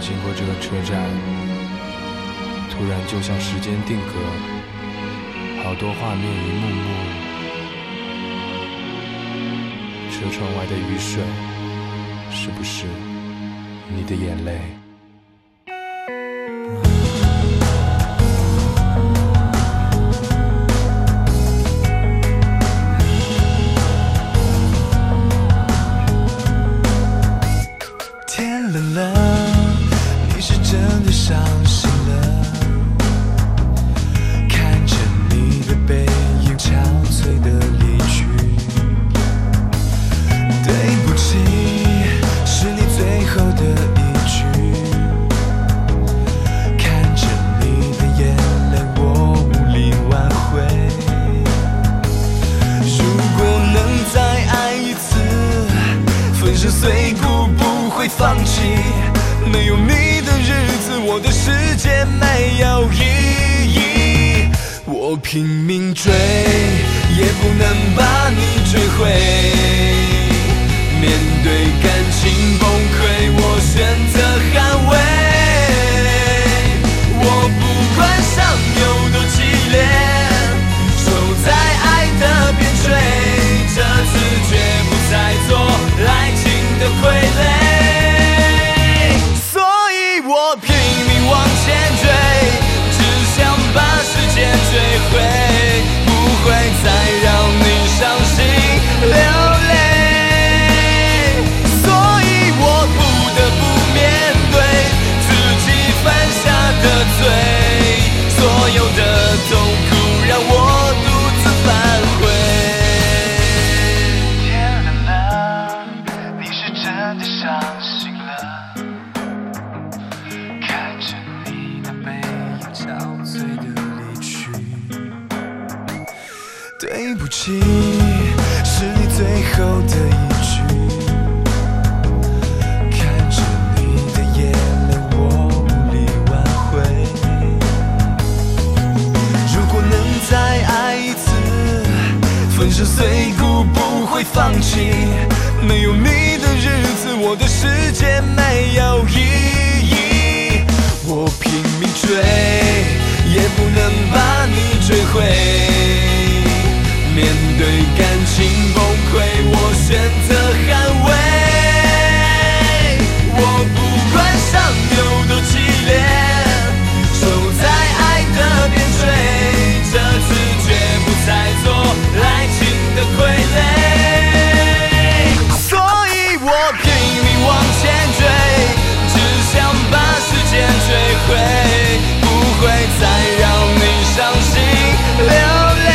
经过这个车站，突然就像时间定格，好多画面一幕幕。车窗外的雨水，是不是你的眼泪？ 天冷了，你是真的伤心了，看着你的背影憔悴的离去。对不起，是你最后的一句，看着你的眼泪我无力挽回。如果能再爱一次，粉身碎骨不会放弃，没有你的日子我的世界没有意义。我拼命追也不能把你追回，面对感情崩溃我选择捍卫。我不管伤有多凄烈，守在爱的边陲，这次绝不再做爱情的傀儡。所以我拼命往前追，只想把时间追回，不会再让你伤心流泪。所以我不得不面对自己犯下的罪，所有的痛苦让我独自反悔。天冷了，你是真的伤心了，看着你的背影憔悴的离去。对不起，是你最后的一句，看着你的眼泪我无力挽回。如果能再爱一次，粉身碎骨不会放弃，没有你的日子我的世界没有意义。我拼命追也不能把你追回，面对感情崩溃我选择捍卫。我不管伤有多凄烈，守在爱的边陲，这次绝不再做爱情的傀儡。所以我拼命往前追，只想把时间追回，不会再让你伤心流泪。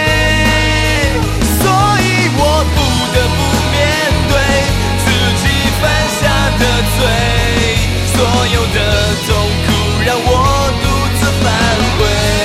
所以我不得不面对自己犯下的罪，所有的痛苦让我独自反悔。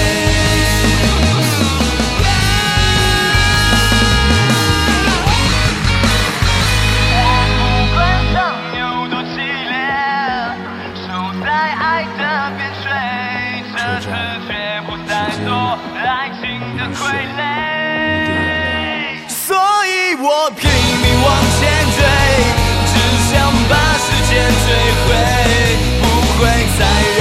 不管伤有多凄烈，守在爱的边陲，这次绝不再做爱情的傀儡。所以我拼命往前追，只想把时间追回，不会再